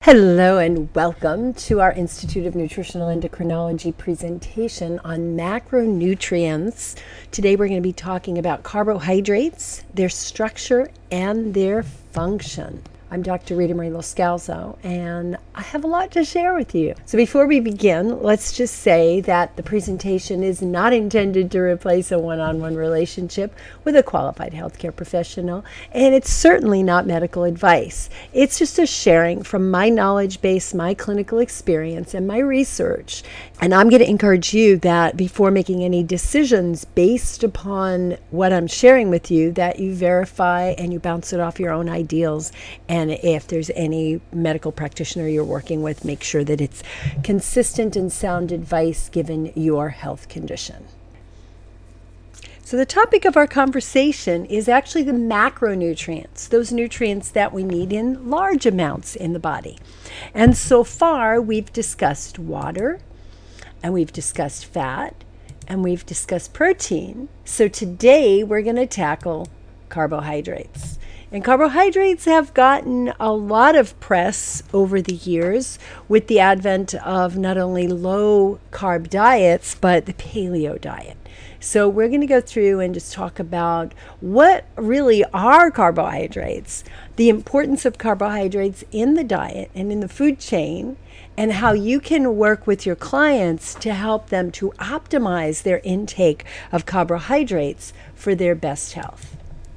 Hello and welcome to our Institute of Nutritional Endocrinology presentation on macronutrients. Today we're going to be talking about carbohydrates, their structure, and their function. I'm Dr. Rita Marie Loscalzo, and I have a lot to share with you. So before we begin, let's just say that the presentation is not intended to replace a one-on-one relationship with a qualified healthcare professional, and it's certainly not medical advice. It's just a sharing from my knowledge base, my clinical experience, and my research. And I'm going to encourage you that before making any decisions based upon what I'm sharing with you, that you verify and you bounce it off your own ideals. And if there's any medical practitioner you're working with, make sure that it's consistent and sound advice given your health condition. So the topic of our conversation is actually the macronutrients, those nutrients that we need in large amounts in the body. And so far, we've discussed water, and we've discussed fat, and we've discussed protein. So today, we're going to tackle carbohydrates. And carbohydrates have gotten a lot of press over the years with the advent of not only low-carb diets, but the paleo diet. So we're going to go through and just talk about what really are carbohydrates, the importance of carbohydrates in the diet and in the food chain, and how you can work with your clients to help them to optimize their intake of carbohydrates for their best health.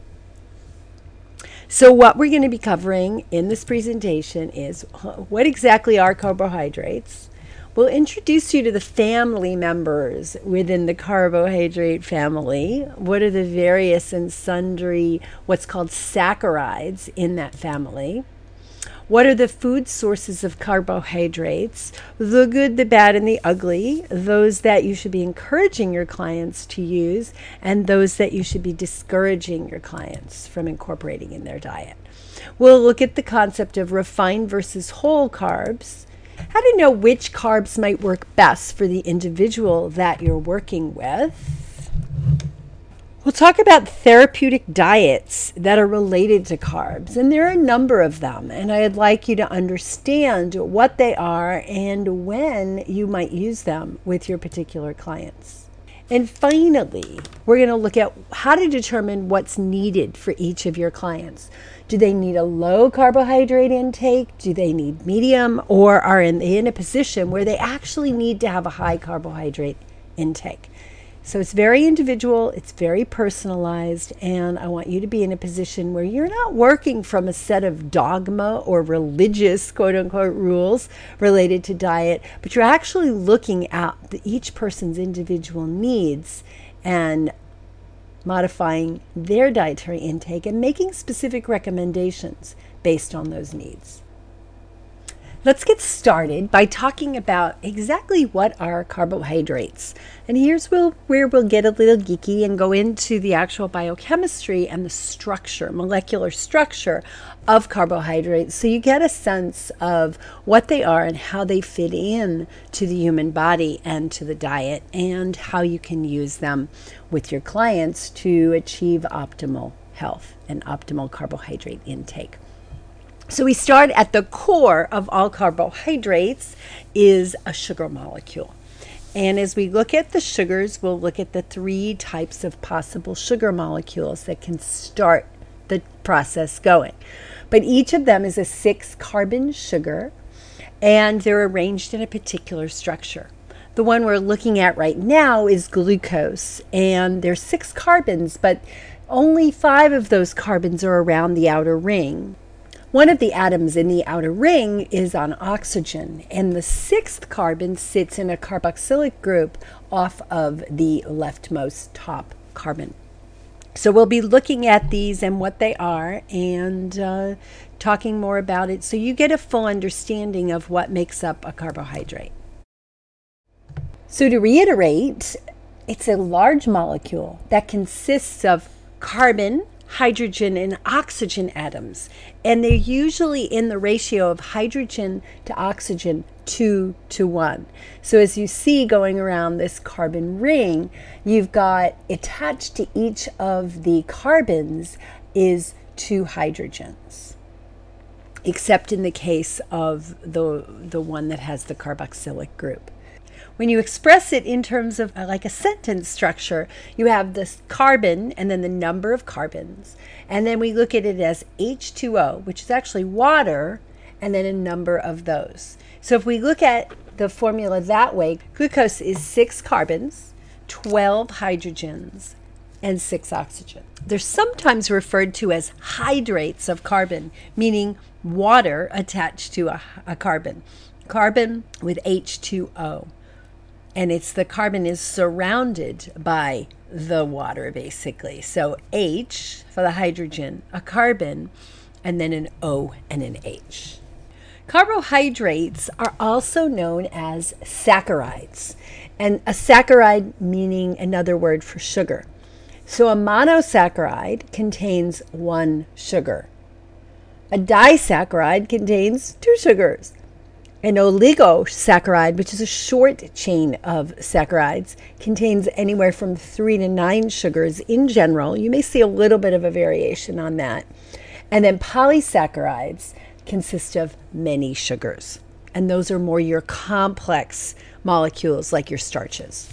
So what we're going to be covering in this presentation is what exactly are carbohydrates. We'll introduce you to the family members within the carbohydrate family. What are the various and sundry, what's called saccharides in that family? What are the food sources of carbohydrates? The good, the bad, and the ugly. Those that you should be encouraging your clients to use, and those that you should be discouraging your clients from incorporating in their diet. We'll look at the concept of refined versus whole carbs. How to know which carbs might work best for the individual that you're working with. We'll talk about therapeutic diets that are related to carbs, and there are a number of them, and I'd like you to understand what they are and when you might use them with your particular clients. And finally, we're going to look at how to determine what's needed for each of your clients. Do they need a low carbohydrate intake? Do they need medium? Or are they in a position where they actually need to have a high carbohydrate intake? So it's very individual, it's very personalized, and I want you to be in a position where you're not working from a set of dogma or religious, quote-unquote, rules related to diet, but you're actually looking at each person's individual needs and modifying their dietary intake and making specific recommendations based on those needs. Let's get started by talking about exactly what are carbohydrates. And here's where we'll get a little geeky and go into the actual biochemistry and the structure, molecular structure of carbohydrates, so you get a sense of what they are and how they fit in to the human body and to the diet, and how you can use them with your clients to achieve optimal health and optimal carbohydrate intake. So we start at the core of all carbohydrates is a sugar molecule. And as we look at the sugars, we'll look at the three types of possible sugar molecules that can start the process going. But each of them is a 6-carbon sugar, and they're arranged in a particular structure. The one we're looking at right now is glucose, and there's 6 carbons, but only 5 of those carbons are around the outer ring. One of the atoms in the outer ring is on oxygen, and the 6th carbon sits in a carboxylic group off of the leftmost top carbon. So we'll be looking at these and what they are and talking more about it so you get a full understanding of what makes up a carbohydrate. So to reiterate, it's a large molecule that consists of carbon, hydrogen, and oxygen atoms, and they're usually in the ratio of hydrogen to oxygen 2:1. So as you see going around this carbon ring, you've got attached to each of the carbons is 2 hydrogens. except in the case of the one that has the carboxylic group. When you express it in terms of like a sentence structure, you have this carbon and then the number of carbons. And then we look at it as H2O, which is actually water, and then a number of those. So if we look at the formula that way, glucose is 6 carbons, 12 hydrogens, and 6 oxygen. They're sometimes referred to as hydrates of carbon, meaning water attached to a carbon. Carbon with H2O. And it's the carbon is surrounded by the water, basically. So H for the hydrogen, a carbon, and then an O and an H. Carbohydrates are also known as saccharides. And a saccharide meaning another word for sugar. So a monosaccharide contains 1 sugar. A disaccharide contains 2 sugars. An oligosaccharide, which is a short chain of saccharides, contains anywhere from 3 to 9 sugars in general. You may see a little bit of a variation on that. And then polysaccharides consist of many sugars. And those are more your complex molecules like your starches.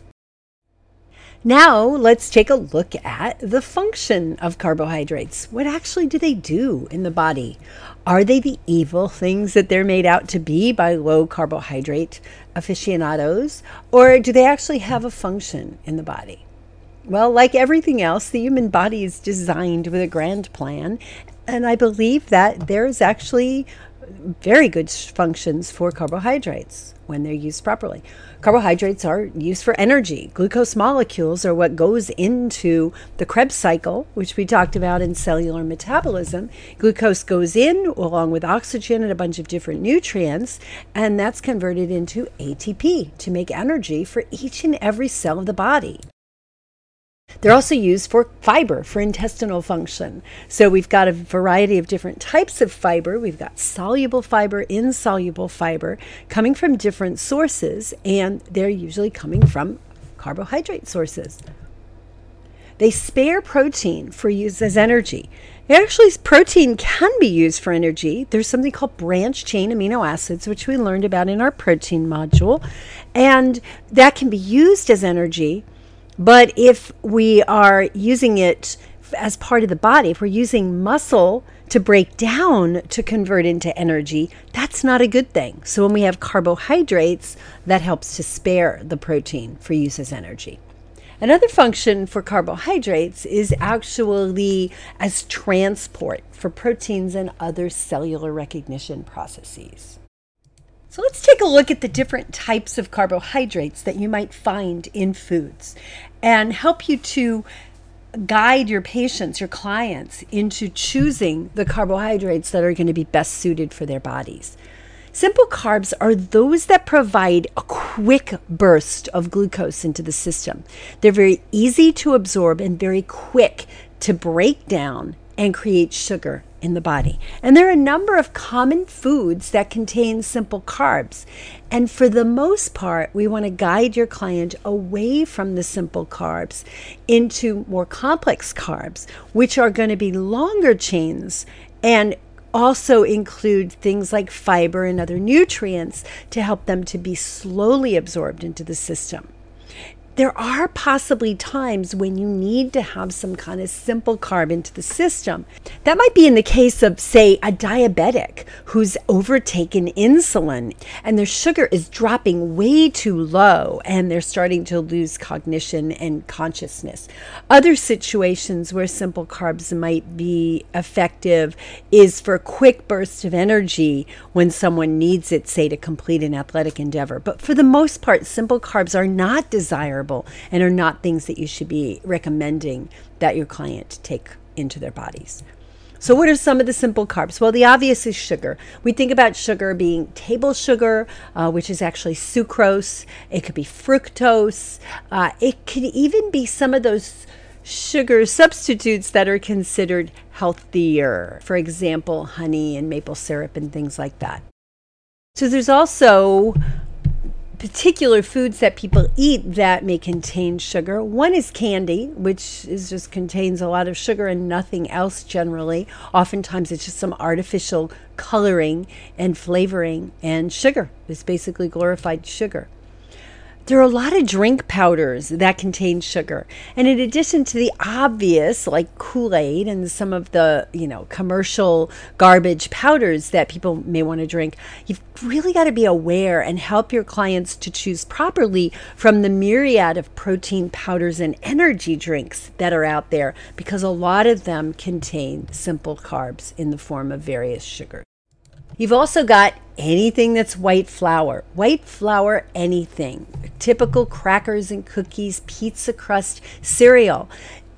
Now let's take a look at the function of carbohydrates. What actually do they do in the body? Are they the evil things that they're made out to be by low carbohydrate aficionados? Or do they actually have a function in the body? Well, like everything else, the human body is designed with a grand plan. And I believe that there's actually very good functions for carbohydrates when they're used properly. Carbohydrates are used for energy. Glucose molecules are what goes into the Krebs cycle, which we talked about in cellular metabolism. Glucose goes in along with oxygen and a bunch of different nutrients, and that's converted into ATP to make energy for each and every cell of the body. They're also used for fiber, for intestinal function. So we've got a variety of different types of fiber. We've got soluble fiber, insoluble fiber, coming from different sources, and they're usually coming from carbohydrate sources. They spare protein for use as energy. Actually, protein can be used for energy. There's something called branched chain amino acids, which we learned about in our protein module, and that can be used as energy. But if we are using it as part of the body, if we're using muscle to break down to convert into energy, that's not a good thing. So when we have carbohydrates, that helps to spare the protein for use as energy. Another function for carbohydrates is actually as transport for proteins and other cellular recognition processes. So let's take a look at the different types of carbohydrates that you might find in foods and help you to guide your patients, your clients, into choosing the carbohydrates that are going to be best suited for their bodies. Simple carbs are those that provide a quick burst of glucose into the system. They're very easy to absorb and very quick to break down and create sugar in the body. And there are a number of common foods that contain simple carbs. And for the most part, we want to guide your client away from the simple carbs into more complex carbs, which are going to be longer chains and also include things like fiber and other nutrients to help them to be slowly absorbed into the system. There are possibly times when you need to have some kind of simple carb into the system. That might be in the case of, say, a diabetic who's overtaken insulin and their sugar is dropping way too low and they're starting to lose cognition and consciousness. Other situations where simple carbs might be effective is for a quick burst of energy when someone needs it, say, to complete an athletic endeavor. But for the most part, simple carbs are not desirable and are not things that you should be recommending that your client take into their bodies. So what are some of the simple carbs? Well, the obvious is sugar. We think about sugar being table sugar, which is actually sucrose. It could be fructose. It could even be some of those sugar substitutes that are considered healthier. For example, honey and maple syrup and things like that. So there's also particular foods that people eat that may contain sugar. One is candy, which is just contains a lot of sugar and nothing else generally. Oftentimes it's just some artificial coloring and flavoring, and sugar is basically glorified sugar. There are a lot of drink powders that contain sugar. And in addition to the obvious, like Kool-Aid and some of the, commercial garbage powders that people may want to drink, you've really got to be aware and help your clients to choose properly from the myriad of protein powders and energy drinks that are out there, because a lot of them contain simple carbs in the form of various sugars. You've also got anything that's white flour. White flour, anything. Typical crackers and cookies, pizza crust, cereal.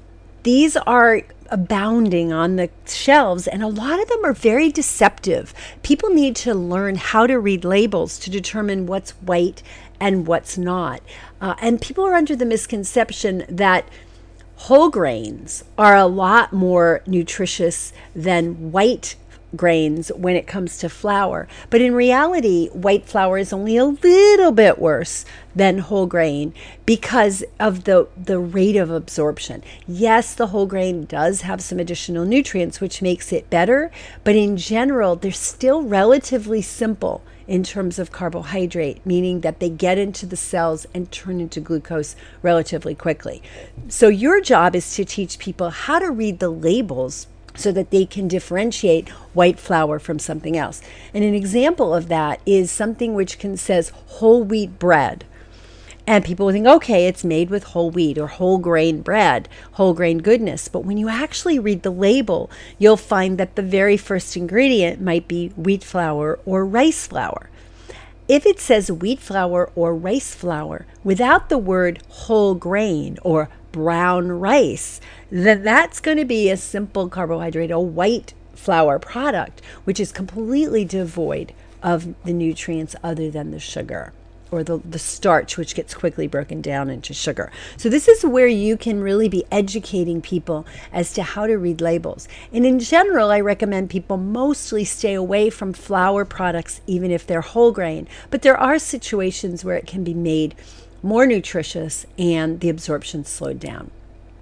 These are abounding on the shelves, and a lot of them are very deceptive. People need to learn how to read labels to determine what's white and what's not. And people are under the misconception that whole grains are a lot more nutritious than white grains when it comes to flour. But in reality, white flour is only a little bit worse than whole grain because of the rate of absorption. Yes, the whole grain does have some additional nutrients, which makes it better, but in general, they're still relatively simple in terms of carbohydrate, meaning that they get into the cells and turn into glucose relatively quickly. So your job is to teach people how to read the labels so that they can differentiate white flour from something else. And an example of that is something which says whole wheat bread. And people will think, okay, it's made with whole wheat or whole grain bread, whole grain goodness. But when you actually read the label, you'll find that the very first ingredient might be wheat flour or rice flour. If it says wheat flour or rice flour without the word whole grain or brown rice, then that's going to be a simple carbohydrate, a white flour product, which is completely devoid of the nutrients other than the sugar or the starch, which gets quickly broken down into sugar. So this is where you can really be educating people as to how to read labels. And in general, I recommend people mostly stay away from flour products, even if they're whole grain. But there are situations where it can be made more nutritious and the absorption slowed down.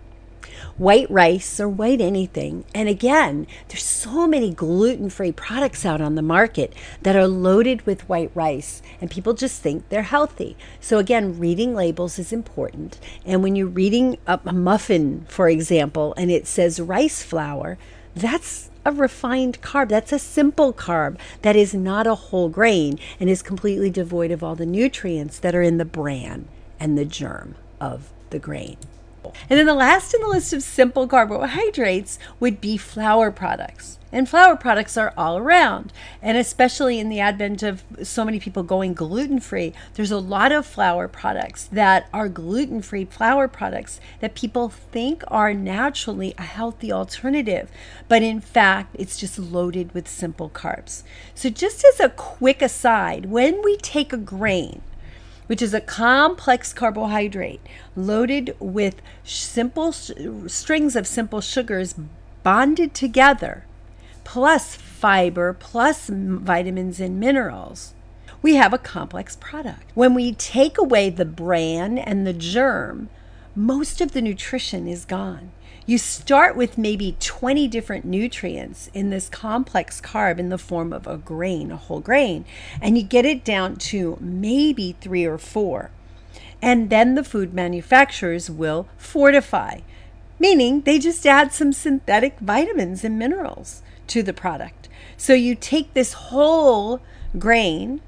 White rice or white anything. And again, there's so many gluten-free products out on the market that are loaded with white rice, and people just think they're healthy. So again, reading labels is important. And when you're reading a muffin, for example, and it says rice flour, that's a refined carb. That's a simple carb that is not a whole grain and is completely devoid of all the nutrients that are in the bran and the germ of the grain. And then the last in the list of simple carbohydrates would be flour products. And flour products are all around. And especially in the advent of so many people going gluten-free, there's a lot of flour products that are gluten-free flour products that people think are naturally a healthy alternative. But in fact, it's just loaded with simple carbs. So just as a quick aside, when we take a grain, which is a complex carbohydrate loaded with simple strings of simple sugars bonded together, plus fiber, plus vitamins and minerals, we have a complex product. When we take away the bran and the germ, most of the nutrition is gone. You start with maybe 20 different nutrients in this complex carb in the form of a grain, a whole grain, and you get it down to maybe 3 or 4. And then the food manufacturers will fortify, meaning they just add some synthetic vitamins and minerals to the product. So you take this whole grain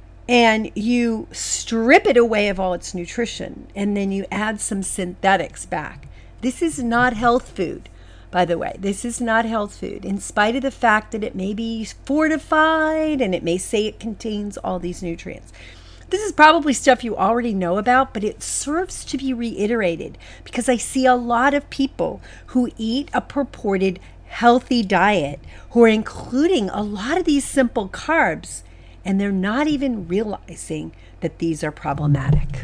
and you strip it away of all its nutrition, and then you add some synthetics back. This is not health food, by the way. This is not health food, in spite of the fact that it may be fortified and it may say it contains all these nutrients. This is probably stuff you already know about, but it serves to be reiterated because I see a lot of people who eat a purported healthy diet who are including a lot of these simple carbs, and they're not even realizing that these are problematic.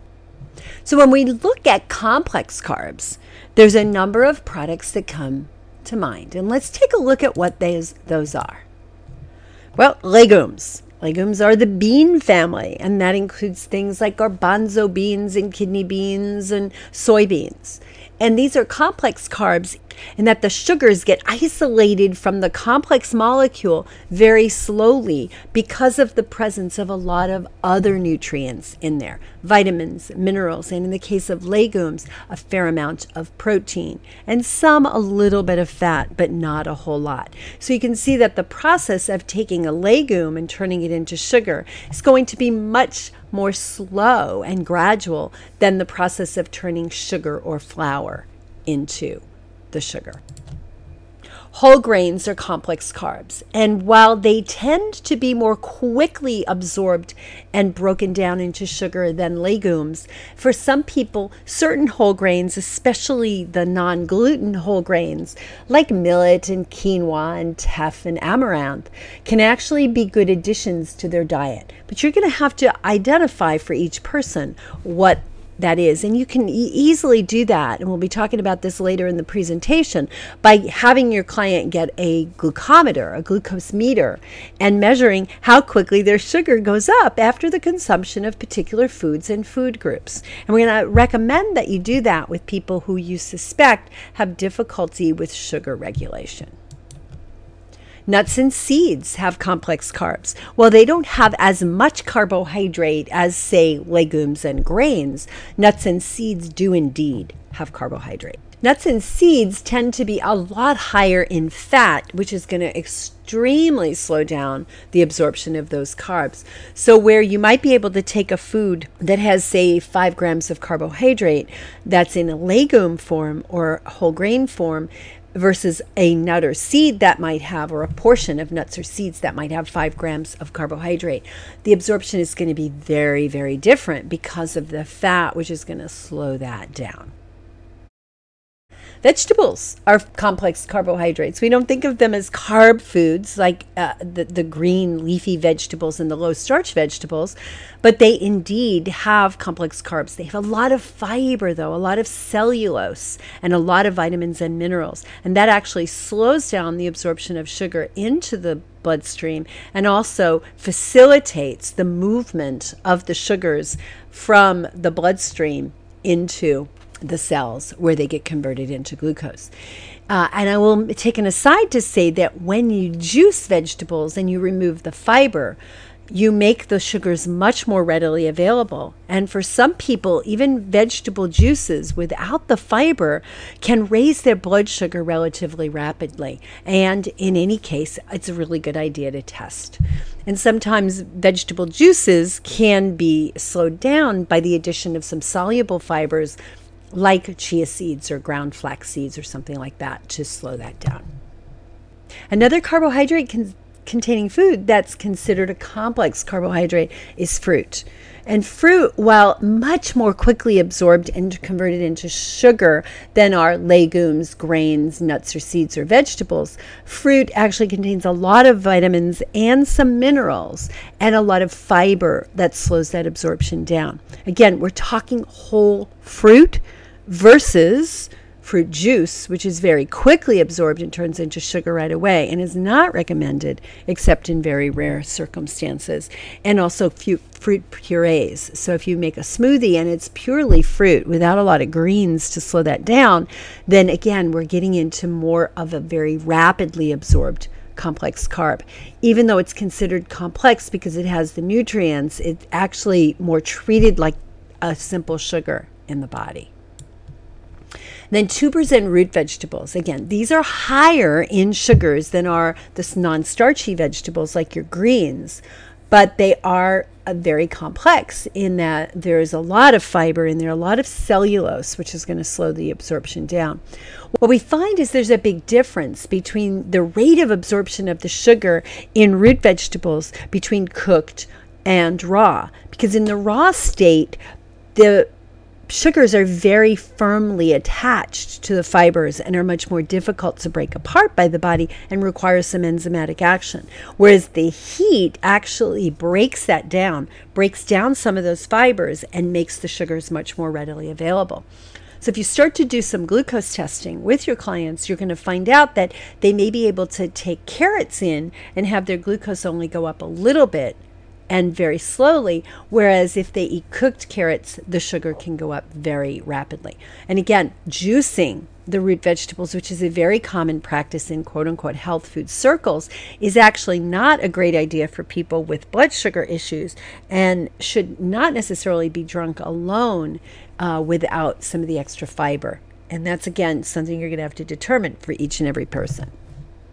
So when we look at complex carbs, there's a number of products that come to mind. And let's take a look at what those are. Well, legumes. Legumes are the bean family, and that includes things like garbanzo beans and kidney beans and soybeans. And these are complex carbs in that the sugars get isolated from the complex molecule very slowly because of the presence of a lot of other nutrients in there, vitamins, minerals, and in the case of legumes, a fair amount of protein, and some a little bit of fat, but not a whole lot. So you can see that the process of taking a legume and turning it into sugar is going to be much more slow and gradual than the process of turning sugar or flour into the sugar. Whole grains are complex carbs, and while they tend to be more quickly absorbed and broken down into sugar than legumes, for some people, certain whole grains, especially the non-gluten whole grains, like millet and quinoa and teff and amaranth, can actually be good additions to their diet. But you're going to have to identify for each person what that is. And you can easily do that, and we'll be talking about this later in the presentation, by having your client get a glucometer, a glucose meter, and measuring how quickly their sugar goes up after the consumption of particular foods and food groups. And we're going to recommend that you do that with people who you suspect have difficulty with sugar regulation. Nuts and seeds have complex carbs. While they don't have as much carbohydrate as, say, legumes and grains, nuts and seeds do indeed have carbohydrate. Nuts and seeds tend to be a lot higher in fat, which is going to extremely slow down the absorption of those carbs. So where you might be able to take a food that has, say, 5 grams of carbohydrate that's in a legume form or whole grain form, versus a nut or seed that might have, or a portion of nuts or seeds that might have 5 grams of carbohydrate, the absorption is going to be very, very different because of the fat, which is going to slow that down. Vegetables are complex carbohydrates. We don't think of them as carb foods like the green leafy vegetables and the low starch vegetables, but they indeed have complex carbs. They have a lot of fiber, though, a lot of cellulose, and a lot of vitamins and minerals. And that actually slows down the absorption of sugar into the bloodstream and also facilitates the movement of the sugars from the bloodstream into the cells where they get converted into glucose. And I will take an aside to say that when you juice vegetables and you remove the fiber, you make the sugars much more readily available. And for some people, even vegetable juices without the fiber can raise their blood sugar relatively rapidly. And in any case, it's a really good idea to test. And sometimes vegetable juices can be slowed down by the addition of some soluble fibers like chia seeds or ground flax seeds or something like that to slow that down. Another carbohydrate containing food that's considered a complex carbohydrate is fruit. And fruit, while much more quickly absorbed and converted into sugar than are legumes, grains, nuts or seeds or vegetables, fruit actually contains a lot of vitamins and some minerals and a lot of fiber that slows that absorption down. Again, we're talking whole fruit versus fruit juice, which is very quickly absorbed and turns into sugar right away and is not recommended except in very rare circumstances. And also fruit purees. So if you make a smoothie and it's purely fruit without a lot of greens to slow that down, then again, we're getting into more of a very rapidly absorbed complex carb. Even though it's considered complex because it has the nutrients, it's actually more treated like a simple sugar in the body. Then tubers and root vegetables. Again, these are higher in sugars than are the non-starchy vegetables like your greens, but they are very complex in that there's a lot of fiber in there, a lot of cellulose, which is going to slow the absorption down. What we find is there's a big difference between the rate of absorption of the sugar in root vegetables between cooked and raw, because in the raw state, the sugars are very firmly attached to the fibers and are much more difficult to break apart by the body and require some enzymatic action. Whereas the heat actually breaks that down, breaks down some of those fibers and makes the sugars much more readily available. So if you start to do some glucose testing with your clients, you're going to find out that they may be able to take carrots in and have their glucose only go up a little bit, and very slowly, whereas if they eat cooked carrots, the sugar can go up very rapidly. And again, juicing the root vegetables, which is a very common practice in quote unquote health food circles, is actually not a great idea for people with blood sugar issues and should not necessarily be drunk alone without some of the extra fiber. And that's, again, something you're going to have to determine for each and every person.